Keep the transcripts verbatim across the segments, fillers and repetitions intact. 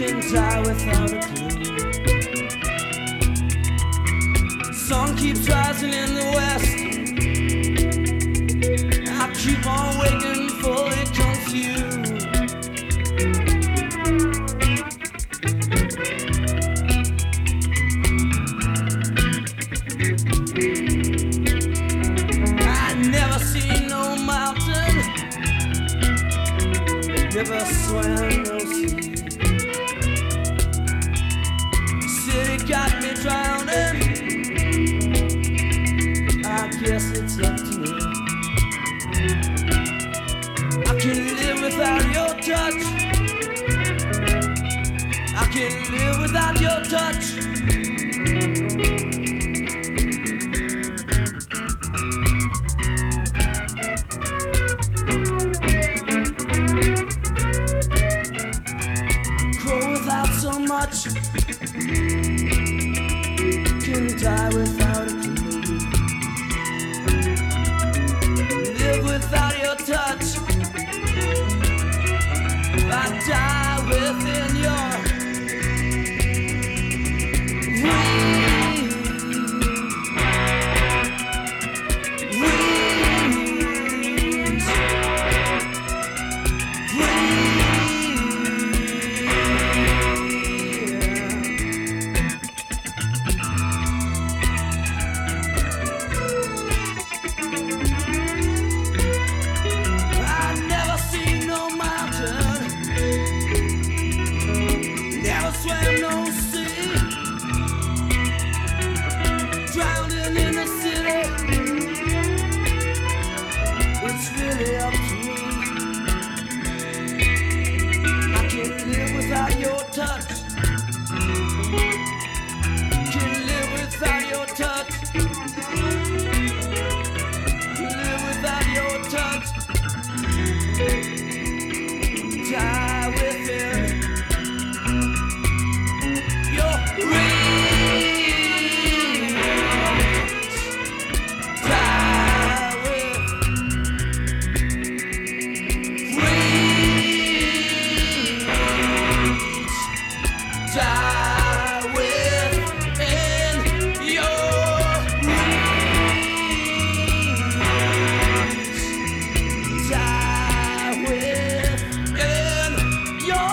can die without a clue. Sun keeps rising in the west. I keep on waiting for it comes to you. I never seen no mountain, never swam no sea. City got me drowning. I guess it's up to me. I can live without your touch. I can live without your touch. Grow without so much. Can die without a clue. Live without your touch. I die within your wings. Wings. I've never seen no mountain, never swam no sea, drowning in the city. It's really up to me. I can't live without your touch. Can't live without your touch. Live without your touch. Die within your reach. Die with reach. Die within your reach. Die within your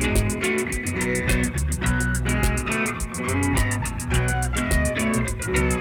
reach.